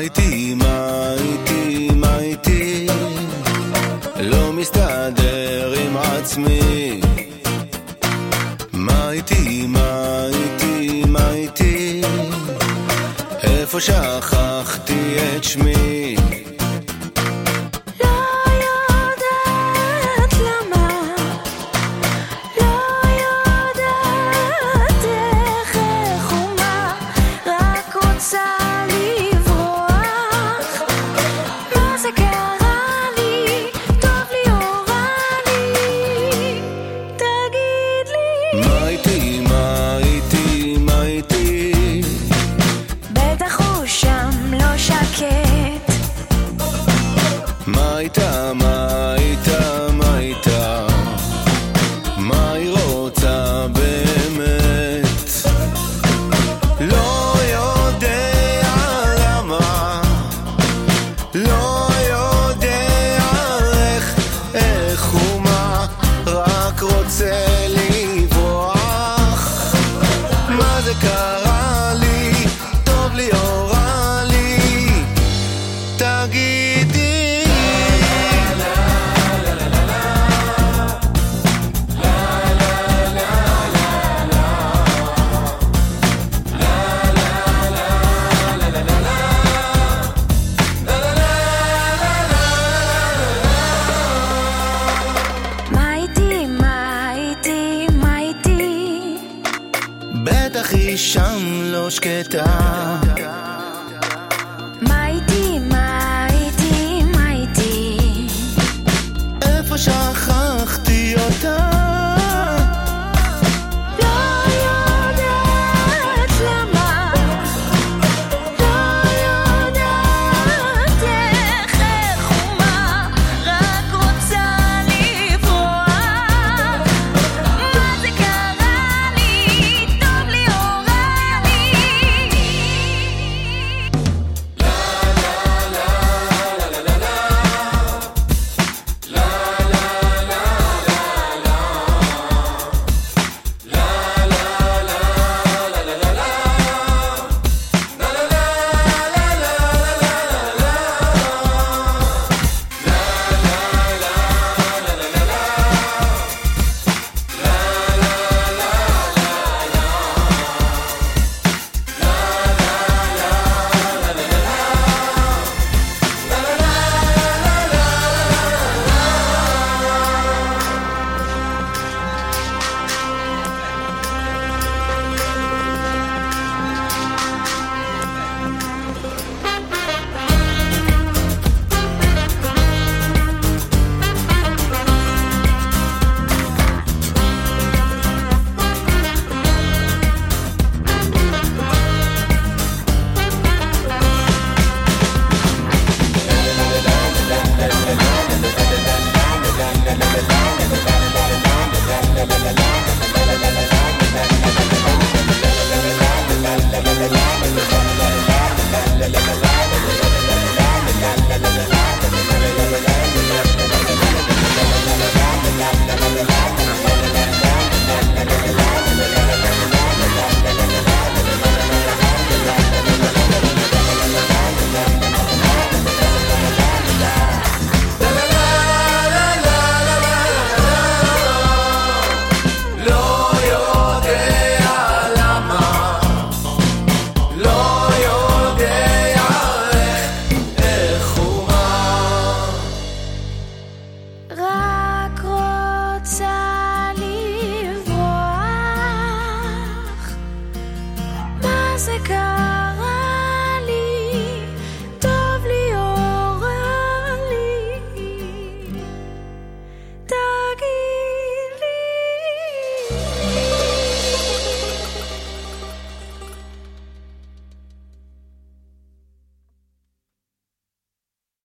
איתי, מה איתי, מה איתי? לא מסתדר עם עצמי. מה איתי, מה איתי, מה איתי? איפה שכחתי את שמי? מה איתה, מה איתה, מה איתה? מה היא רוצה באמת? לא יודע למה, לא יודע איך ומה, רק רוצה לברוח. מה זה קרה לי? טוב לי או רע לי? תגידי. בטח היא שם לא שקטה.